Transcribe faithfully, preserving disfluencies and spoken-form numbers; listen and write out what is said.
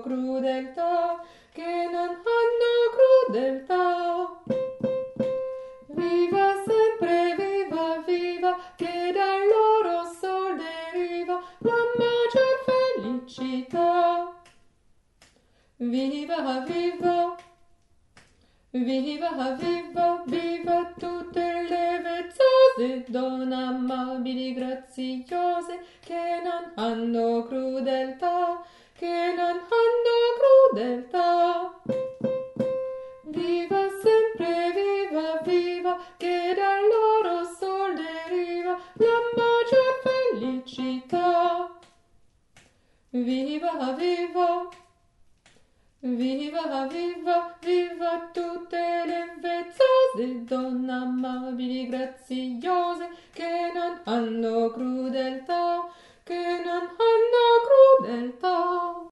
crudeltà, che non hanno crudeltà. Viva sempre, viva, viva, che dal loro sol deriva la maggior felicità. Viva, viva, viva, viva, viva tutte le vezzose donne amabili, graziose, che non hanno crudeltà, che non hanno crudeltà. Viva sempre, viva, viva, che dal loro sol deriva la maggior felicità. Viva, viva, viva, viva, viva tutte le vezzose donne amabili, graziose, che non hanno crudeltà, che non hanno crudeltà.